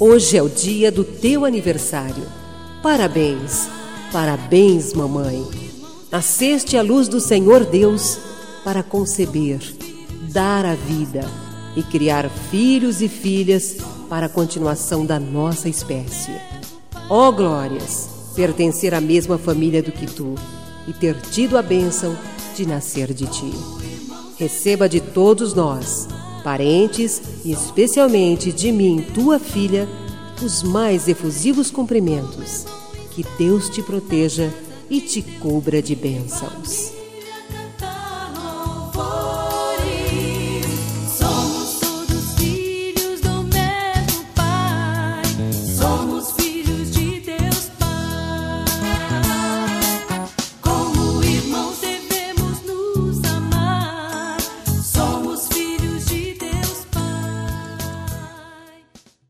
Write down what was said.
Hoje é o dia do teu aniversário. Parabéns, parabéns, mamãe. Nasceste à luz do Senhor Deus para conceber, dar a vida e criar filhos e filhas para a continuação da nossa espécie. Ó glórias, pertencer à mesma família do que tu e ter tido a bênção de nascer de ti. Receba de todos nós, parentes e especialmente de mim, tua filha, os mais efusivos cumprimentos. Que Deus te proteja e te cubra de bênçãos.